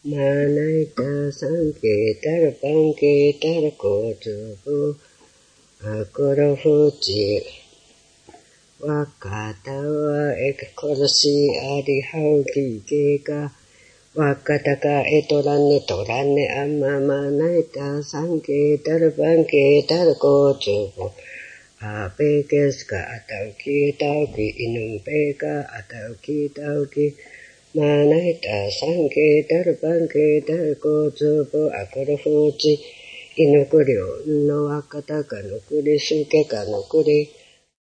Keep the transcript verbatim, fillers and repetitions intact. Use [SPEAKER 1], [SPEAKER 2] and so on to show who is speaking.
[SPEAKER 1] マナイタサンケタラパンケタラコツブアコロフチワカタワエカコロシアリハウキケカワカタカエトランネトランネアママナイタサンケタラパンケタラコツブアペケスカアタウキタウキイヌンペカアタウキタウキマナイタサンケタルパンケタルコツブアコロフチイヌクリョンのワカタカノクリスケカノクリ